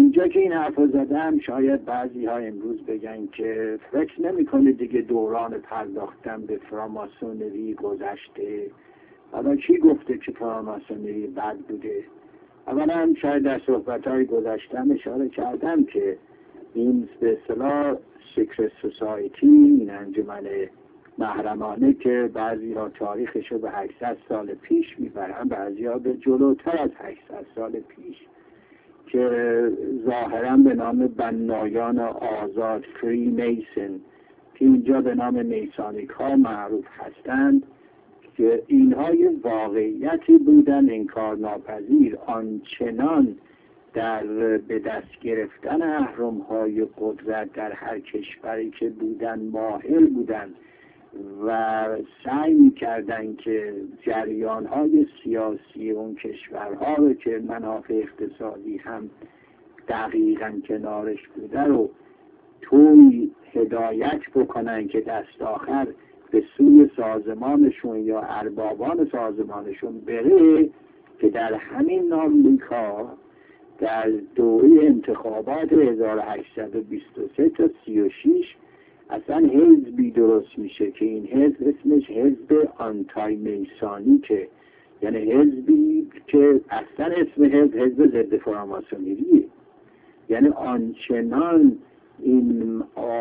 اینجا که این حرف زدم شاید بعضی ها امروز بگن که فکر نمی‌کنه دیگه دوران پرداختن به فراماسونری گذشته. حالا کی گفته که فراماسونری بد بوده؟ اولا شاید در صحبت‌های گذشتم اشاره کردم که این به اصطلاح سیکرت سوسایتی، این انجمن محرمانه که بعضی ها تاریخش رو به 800 سال پیش میبرن، بعضی ها به جلوتر از 800 سال پیش، که ظاهرا به نام بنایان آزاد فری میسن که اینجا به نام میسانیک ها معروف هستند، که اینها یه واقعیتی بودن انکار ناپذیر. آنچنان در به دست گرفتن اهرم‌های قدرت در هر کشوری که بودن ماهر بودن و سعی می‌کردن که جریان‌های سیاسی اون کشورها رو که منافع اقتصادی هم دقیقاً کنارش بوده رو طوری هدایت بکنن که دست آخر به سوی سازمانشون یا اربابان سازمانشون بره، که در همین آمریکا در دوره انتخابات 1823 تا 36 اصلا حزبی درست میشه که این حزب اسمش حزب آنتای میسانیکه، یعنی حزبی که اصلا اسم حزب ضد فراماسونریه. یعنی آنچنان این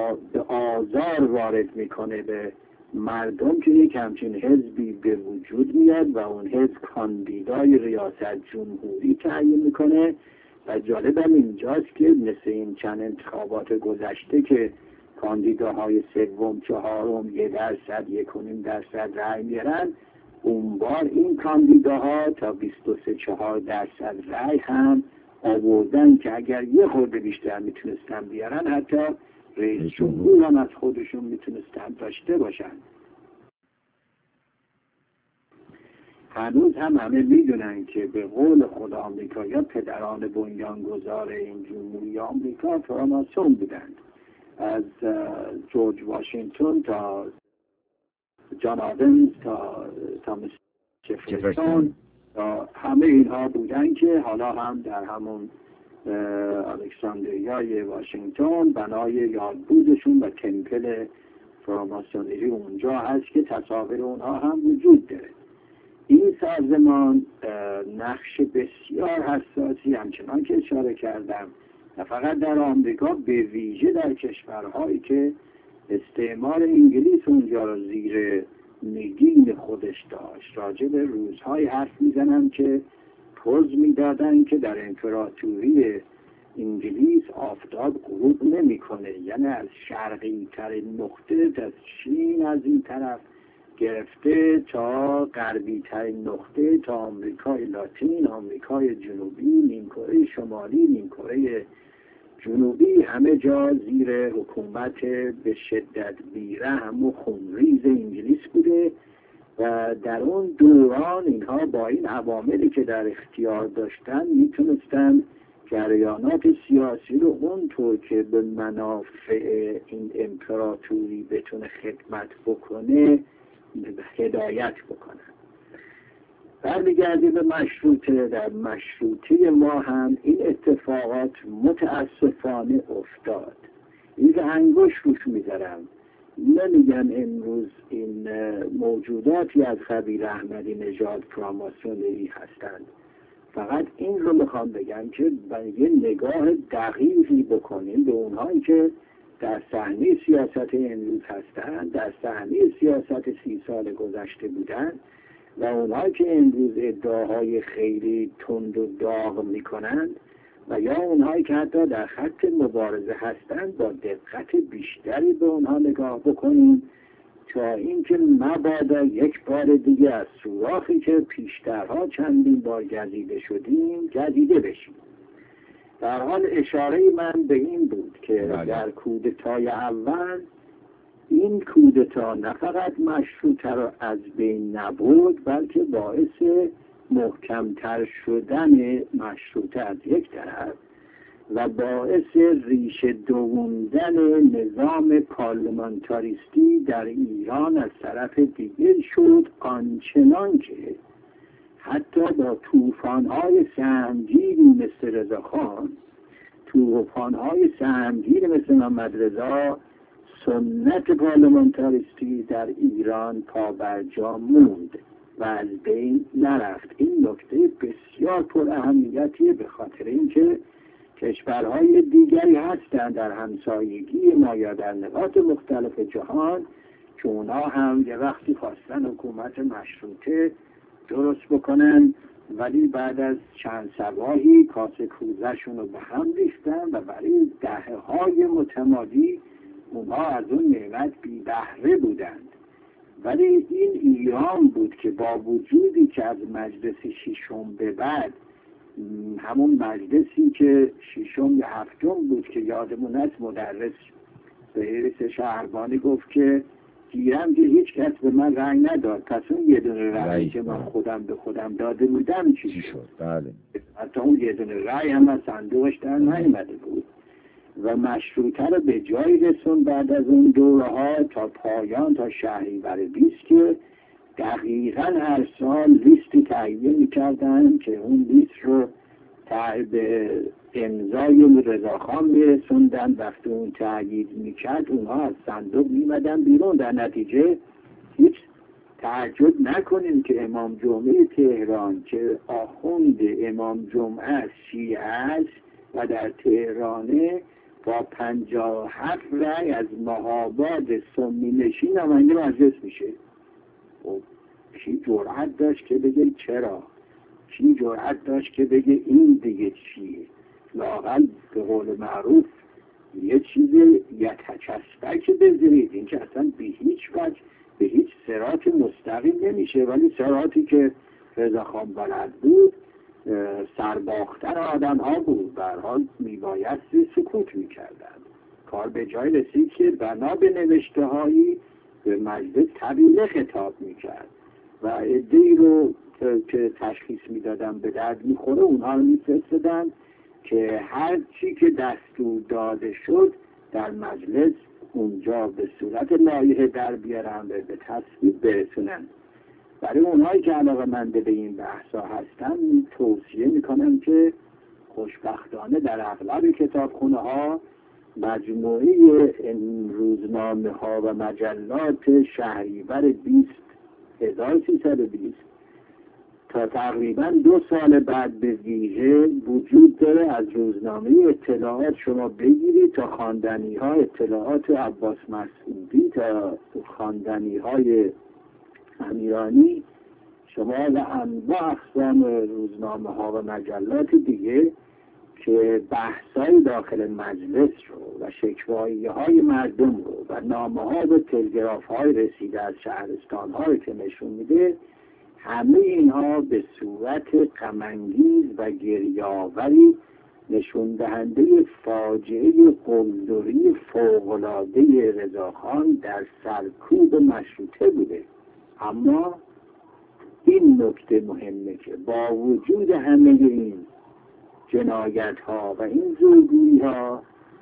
آزار وارد میکنه به مردم که یک همچین حزبی به وجود میاد و اون حزب کاندیدای ریاست جمهوری تعیین میکنه. و جالب هم اینجاست که مثل این چند انتخابات گذشته که کاندیداهای سوم، چهارم 1%، 1.5% رأی میارن، اون بار این کاندیداها تا 23-4% رأی هم آوردن که اگر یه خورده بیشتر میتونستن بیارن حتی رئیس جمهور هم از خودشون میتونستن داشته باشن. هنوز هم همه میدونن که به قول خود آمریکا یا پدران بنیانگذار این جمهوری آمریکا فراماسون بودند، از جورج واشنگتن تا جان آدمز تا تامس جفرسون تا همه اینها بودن که حالا هم در همون الکساندریای واشنگتن بنای یادبودشون و تمپل فراماسونری اونجا هست که تصاویر اونها هم وجود داره. این سازمان نقش بسیار حساسی همچنان که اشاره کردم نه فقط در آمریکا، به ویژه در کشورهایی که استعمار انگلیس اونجا رو زیر نگین خودش داشت. راجع به روزهای حرف میزنم که پوز میدادن که در امپراتوری انگلیس آفتاب غروب نمیکنه، یعنی از شرقی ترین نقطه از چین از این طرف گرفته تا غربی ترین نقطه تا آمریکای لاتین، آمریکای جنوبی، نیمکره شمالی، نیمکره جنوبی، همه جا زیر حکومت به شدت بیرحم و خونریز انگلیس بوده. و در اون دوران اینها با این عواملی که در اختیار داشتن میتونستن جریانات سیاسی رو اونطور که به منافع این امپراتوری بتونه خدمت بکنه هدایت بکنن. برمیگردیم به مشروطه. در مشروطه ما هم این اتفاقات متاسفانه افتاد. این که انگوش روش میذارم، نمیگن امروز این موجوداتی از قبیل احمدی نژاد فراماسونری هستند، فقط این رو میخوام بگم که یه نگاه دقیقی بکنیم به اونهایی که در صحنه سیاست امروز هستند، در صحنه سیاست 30 سال گذشته بودند و اونهایی که امروز ادعاهای خیلی تند و داغ میکنند و یا اونهایی که حتی در خط مبارزه هستند، با دقت بیشتری به اونها نگاه بکنیم تا اینکه مبادا یک بار دیگه از سوراخی که پیشترها چندین بار گزیده شدیم گزیده بشیم. در حال اشاره من به این بود که در کودتای اول این کودتا نه فقط مشروطه را از بین نبرد، بلکه باعث محکمتر شدن مشروطه از یک طرف و باعث ریشه دووندن نظام پارلمانتاریستی در ایران از طرف دیگر شد، آنچنان که حتی با طوفان‌های سنگینی مثل رضاخان توپانهای سهمگیر مثل محمد رضا سنت پارلمانتاریستی در ایران پابرجا موند و از بین نرفت. این نکته بسیار پر اهمیتیه، به خاطر اینکه کشورهای دیگری هستند در همسایگی ما یا در نقاط مختلف جهان که اونا هم یه وقتی خواستن حکومت مشروطه درست بکنن، ولی بعد از چند صباحی کاسه کوزه‌شون رو به هم ریختن و برای دهه‌های متمادی اونها از اون نعمت بی بهره بودند. ولی این ایران بود که با وجودی که از مجلس ششم به بعد، همون مجلسی که ششم یا هفتم بود که یادمون هست مدرس به حیرس شهربانی گفت که گیرم که هیچ کس به من رأی نداد، پس اون یه دونه رأی که من خودم به خودم داده بودم چی شد؟ بله. حتی اون یه دونه رأی هم از صندوقش در نیامده بود و مشروطه رو به جای رسون بعد از اون دوره ها تا پایان، تا شهریور 20 که دقیقا هر سال لیستی تهیه میکردن که اون لیست رو به امضای رضاخان میرسوندن. وقتی اون تأیید میکرد اونها از صندوق میمدن بیرون. در نتیجه هیچ تعجب نکنیم که امام جمعه تهران که آخوند امام جمعه شیعه است و در تهرانه با 57 رأی از مهاباد سنی نشین نماینده مجلس میشه. کی جرأت داشت که بگه چرا؟ کی جرأت داشت که بگه این دیگه چیه؟ لااقل به قول معروف یه چیز یتچسبک بذارید. این که اصلا به هیچ وجه به هیچ صراط مستقیم نمیشه، ولی صراطی که رضاخان بلد بود سرباختن آدم ها بود. به هر حال میبایستی سکوت میکردن. کار به جای رسید که بنا به نوشته هایی به مجلس طویله خطاب میکرد و عده‌ای رو که تشخیص میدادن به درد میخوره اونها رو میفرستادن که هر چی که دستور داده شد در مجلس اونجا به صورت لایحه در بیارن و به تصویب برسونن. برای اونهایی که علاقه‌مند به این بحثا هستن توصیه میکنم که خوشبختانه در اغلب کتابخونه ها مجموعه روزنامه ها و مجلات شهریور 1320 تا تقریبا 2 سال بعد به ویژه وجود داره. از روزنامه اطلاعات شما بگیرید تا خواندنی ها اطلاعات عباس مسعودی تا خواندنی های امیرانی، شما و انواع اقسام روزنامه ها و مجلات دیگه که بحثای داخل مجلس رو و شکوایی های مردم رو و نامه ها و تلگراف های رسیده از شهرستان ها که نشون میده، همه اینها به صورت غم‌انگیز و گریه‌آوری نشون دهنده فاجعه قلدری فوق‌العاده رضاخان در سرکوب مشروطه بوده. اما این نکته مهمه که با وجود همه این جنایت ها و این زورگویی ها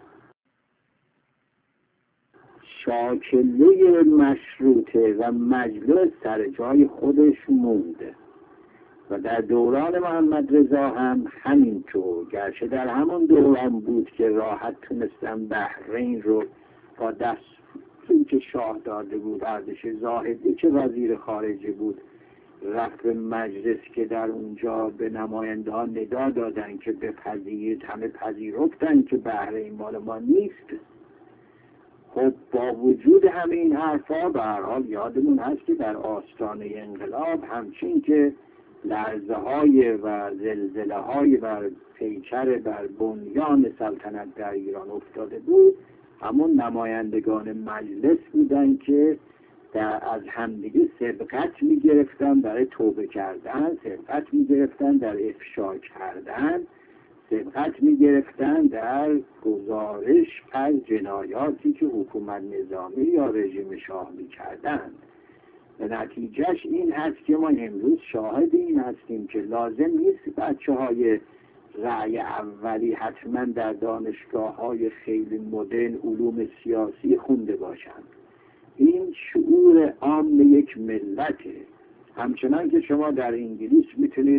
شاکله مشروطه و مجلس سر جای خودش مونده و در دوران محمد رضا هم همینطور، گرچه در همون دوران بود که راحت تونستن بحرین رو با دستوری که شاه داده بود، ارتش زاهدی که وزیر خارجه بود رفت به مجلس که در اونجا به نماینده ها ندا دادن که بپذیرید، همه پذیرفتن که بحرین مال ما نیست. خب با وجود همه این حرفا به هر حال یادمون هست که در آستانه انقلاب همچین که لرزه های و زلزله های بر پیکر بر بنیان سلطنت در ایران افتاده بود، همون نمایندگان مجلس بودن که از همدیگه سبقت میگرفتن برای توبه کردن، سبقت میگرفتن در افشا کردن، سبقت میگرفتن در گزارش از جنایاتی که حکومت نظامی یا رژیم شاه میکردن. و نتیجهش این هست که ما امروز شاهد این هستیم که لازم نیست بچه های رأی اولی حتما در دانشگاه های خیلی مدرن علوم سیاسی خونده باشند. این شعور عام یک ملته. همچنان که شما در انگلیس میتونید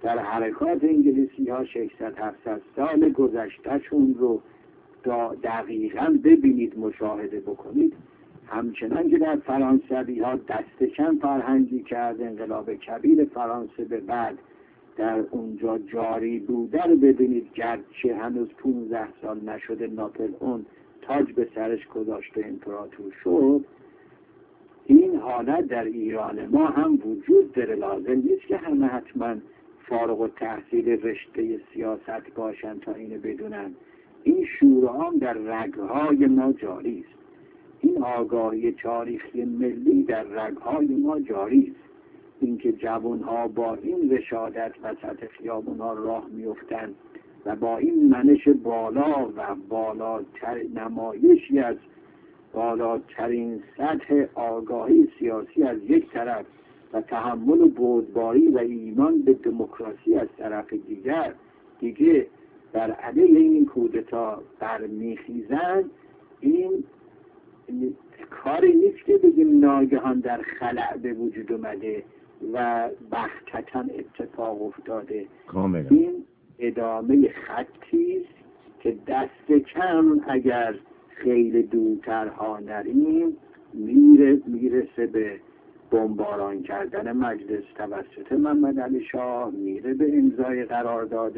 در حرکات انگلیسی ها 600-700 سال گذشتهشون رو دقیقا ببینید، مشاهده بکنید. همچنان که در فرانسوی ها دست کم فرهنگی کرد، انقلاب کبیر فرانسه به بعد در اونجا جاری بوده رو ببینید، گرچه هنوز 15 سال نشده ناپلئون تاج به سرش گذاشته امپراتور شد. این حالت در ایران ما هم وجود داره. لازم نیست که همه حتما فارغ التحصیل رشته سیاست باشن تا اینو بدونن. این شورا هم در رگهای ما جاری است. این آگاهی تاریخی ملی در رگهای ما جاری است. اینکه جوانها با این رشادت وسط خیابونها راه میفتن و با این منش بالا و بالاتر نمایشی از بالاترین سطح آگاهی سیاسی از یک طرف و تحمل و بردباری و ایمان به دموکراسی از طرف دیگه بر علیه این کودتا برمیخیزند، این کاری نیست که بگیم ناگهان در خلأ به وجود اومده و بختتاً اتفاق افتاده. کاملا. این ادامه خطی است که دست کم اگر خیلی دورتر ها نریم میرسه به بمباران کردن مجلس توسط محمد علی شاه، میره به امضای قرارداد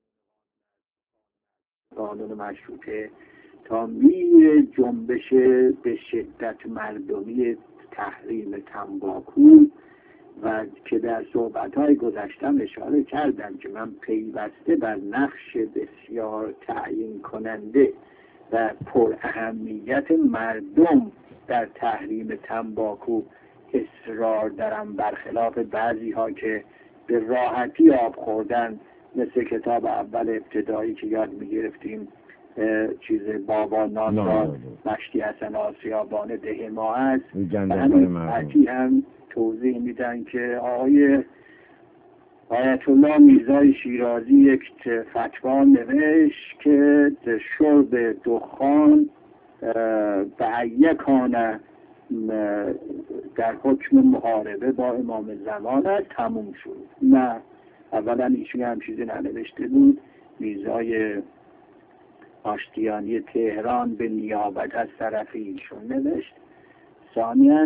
قانون مشروطه، تا میره جنبش به شدت مردمی تحریم تنباکو و که در صحبت‌های گذشتم اشاره کردم که من پیوسته بر نقش بسیار تعیین کننده و پر اهمیت مردم در تحریم تنباکو اصرار دارم، برخلاف بعضی ها که به راحتی آب خوردن، مثل کتاب اول ابتدایی که یاد میگرفتیم چیز بابا نازاد مشتی حسن آسیابان ده ما است و همین حتی هم توضیح میدن که آقای آیت الله میرزای شیرازی یک فتوا نوشت که شرب دخان به یکانه در حکم محاربه با امام زمان است تموم شد. نه، اولا ایشون هم چیزی ننوشته بود. میرزای آشتیانی تهران به نیابت از طرف ایشون نوشت. ثانیاً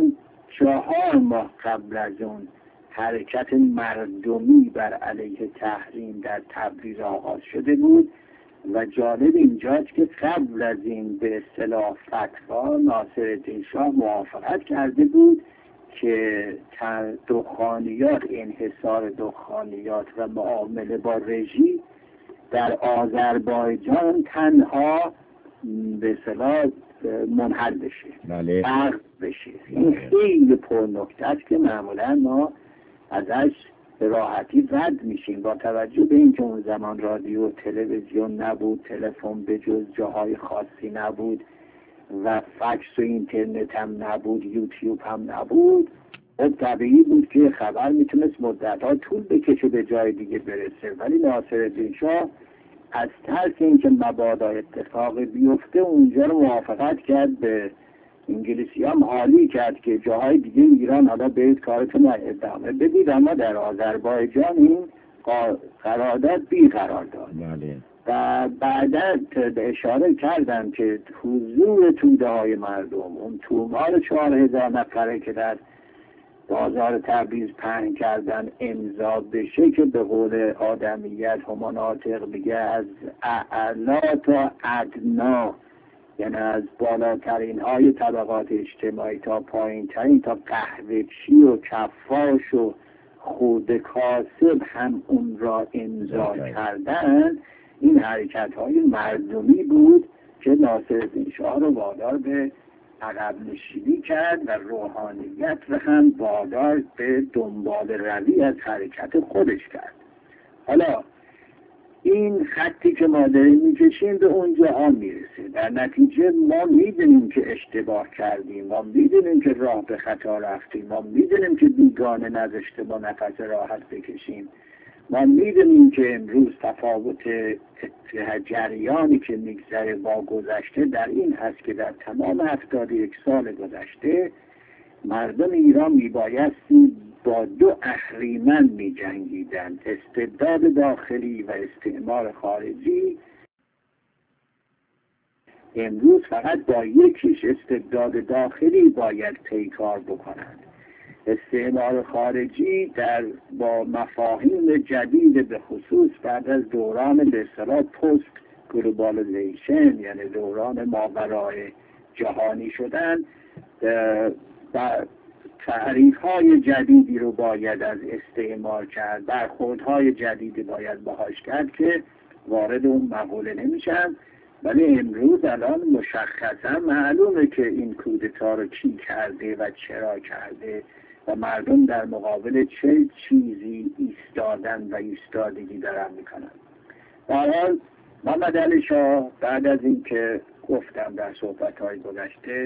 4 ماه قبل از اون حرکت مردمی بر علیه تحریم در تبریز آغاز شده بود و جالب اینجاست که قبل از این به اصطلاح فتوا ناصرالدین شاه موافقت کرده بود که دخانیات، انحصار دخانیات و معامله با رژیم در آذربایجان تنها به اصطلاح منحل بشه، فرق بشه. این خیلی پرنکته است که معمولا ما ازش به راحتی رد میشیم با توجه به اینکه اون زمان رادیو تلویزیون نبود، تلفن به جز جاهای خاصی نبود و فکس و اینترنت هم نبود، یوتیوب هم نبود. خب طبیعی بود که خبر میتونست مدت‌ها طول بکشه به جای دیگه برسه، ولی ناصرالدین شاه از ترس اینکه مبادا اتفاق بیفته اونجا رو موافقت کرد، به انگلیسی هم حالی کرد که جاهای دیگه ایران حالا برید کارتون ادامه بدید، اما در آذربایجان این قرارداد بی قرار داد. و بعدا اشاره کردم که حضور توده های مردم، اون تومار 4000 نفره که در بازار تبریز پهن کردن امضا بشه، که به قول آدمیت هماناطق میگه از اعلا تا ادنا، یعنی از بالاترین های طبقات اجتماعی تا پایین ترین، تا قهوه چی و کفاش و خود کاسب هم اون را امضا کردن. این حرکت های مردمی بود که ناصرالدین شاه رو وادار به عقب نشینی کرد و روحانیت رو هم وادار به دنبال روی از حرکت خودش کرد. حالا این خطی که ما داریم میکشیم به اونجا میرسه. در نتیجه ما میدونیم که اشتباه کردیم، ما میدونیم که راه به خطا رفتیم، ما میدونیم که بیگانه نذاشته ما نفس راحت بکشیم، ما میدونیم که امروز تفاوت جریانی که میگذره با گذشته در این هست که در تمام 71 سال گذشته مردم ایران میبایستی با دو اهریمن می جنگیدند، استبداد داخلی و استعمار خارجی. امروز فقط با یکیش، استبداد داخلی، باید پیکار بکنند. استعمار خارجی با مفاهیم جدید، به خصوص بعد از دوران به اصطلاح پست گلوبالیزیشن، یعنی دوران ماورای جهانی شدن، و تعریف‌های جدیدی رو باید از استعمار کرد، برخوردهای جدیدی باید باهاش کرد که وارد اون مقوله نمیشن. ولی امروز الان مشخصا معلومه که این کودتا رو کی کرده و چرا کرده و مردم در مقابل چه چیزی ایستادن و ایستادگی دارن میکنن. در حال محمد علی شاه بعد از اینکه گفتم در صحبت‌های گذشته،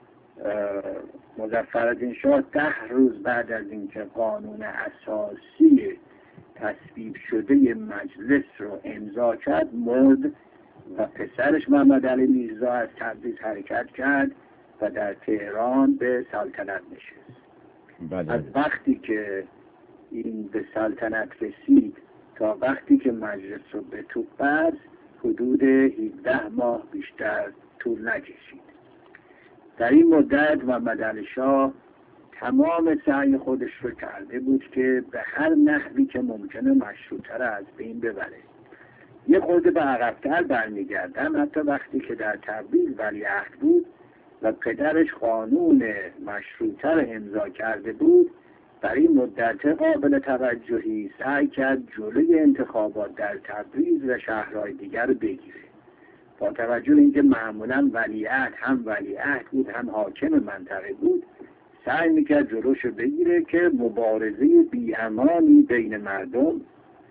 مظفرالدین شاه 10 روز بعد از اینکه قانون اساسی تصویب شده مجلس رو امضا کرد مرد و پسرش محمد علی میرزا از تبریز حرکت کرد و در تهران به سلطنت نشست. از وقتی که این به سلطنت رسید تا وقتی که مجلس رو به توپ بست حدود 17 ماه بیشتر طول نکشید. در این مدت محمد علی شاه تمام سعی خودش رو کرده بود که به هر نحوی که ممکنه مشروطه را از بین ببره. یه خورده به عقب‌تر برمیگردم، حتی وقتی که در تبریز ولیعهد بود و پدرش قانون مشروطه را امضا کرده بود، در این مدت قابل توجهی سعی کرد جلوی انتخابات در تبریز و شهرهای دیگر رو بگیره. با توجه به اینکه معمولا ولیعهد هم ولیعهد بود هم حاکم منطقه بود، سعی میکرد جلوش بگیره که مبارزه بی‌امانی بین مردم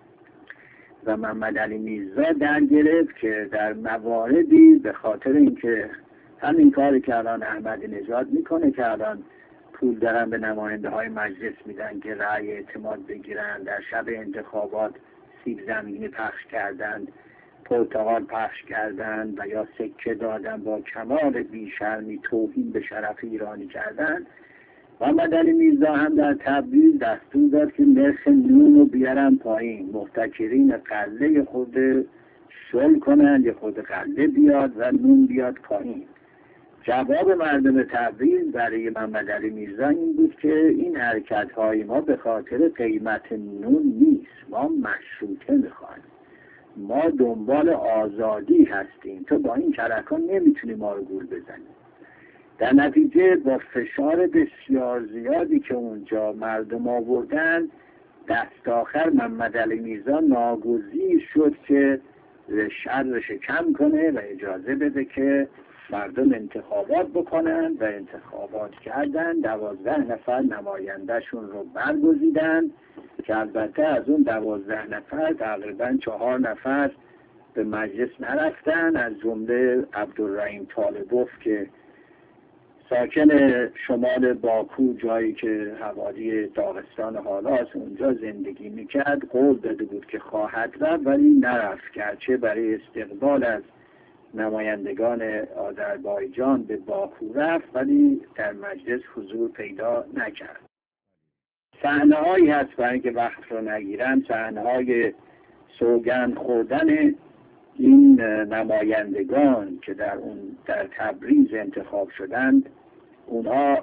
و محمد علی میرزا در گرفت که در مواردی به خاطر اینکه همین کاری که الان احمدی نژاد میکنه که الان پول دارن به نماینده های مجلس میدن که رأی اعتماد بگیرن، در شب انتخابات سیب زمینی پخش کردن، پرتقال پخش کردن و یا سکه دادن، با کمال بیشرمی توهین به شرف ایرانی کردن. محمد علی میرزا هم در تبریز دستور داد که نرخ نون رو بیارن پایین، محتکرین قله خود شل کنن، یه خود قله بیاد و نون بیاد پایین. جواب مردم تبریز برای محمد علی میرزا این بود که این حرکت های ما به خاطر قیمت نون نیست، ما مشروطه میخوایم، ما دنبال آزادی هستیم، تو با این کلکان نمیتونی ما رو گول بزنی. در نتیجه با فشار بسیار زیادی که اونجا مردم آوردن، دست آخر محمد علی میرزا ناگزیر شد که شرش کم کنه و اجازه بده که مردم انتخابات بکنن و انتخابات کردن. 12 نفر نمایندهشون رو برگزیدن که البته از اون 12 نفر تقریبا 4 نفر به مجلس نرفتن، از جمله عبدالرحیم طالبوف که ساکن شمال باکو، جایی که حوالی داغستان حالاست، اونجا زندگی میکرد، قول داده بود که خواهد رفت ولی نرفت، گرچه برای استقبال از نمایندگان آذربایجان به باکو رفت ولی در مجلس حضور پیدا نکرد. صحنه هایی هست برای اینکه وقت رو نگیرم، صحنه های سوگند خوردن این نمایندگان که در تبریز انتخاب شدند. اونها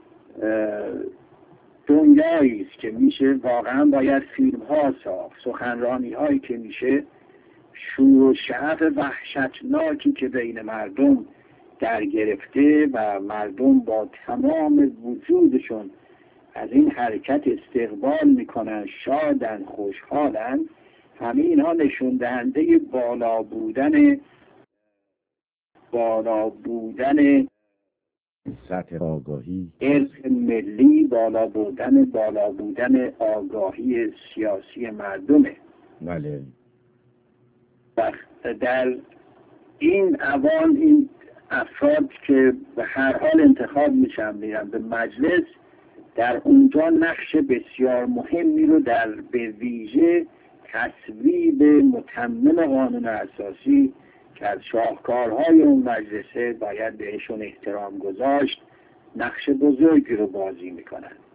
دنیایی است که میشه واقعا باید فیلم ها ساخت، سخنرانی هایی که میشه شور و شعف وحشتناکی که بین مردم در گرفته و مردم با تمام وجودشون از این حرکت استقبال میکنن، شادن، خوشحالن. همه اینها نشون دهنده بالا بودن سطح آگاهی ارث ملی، بالا بودن آگاهی سیاسی مردمه. بله. در این اوان این افراد که به هر حال انتخاب میشن میرن به مجلس، در اونجا نقش بسیار مهمی رو به ویژه تصویب متمم قانون اساسی که از شاهکارهای اون مجلسه باید بهشون احترام گذاشت، نقش بزرگی رو بازی میکنن.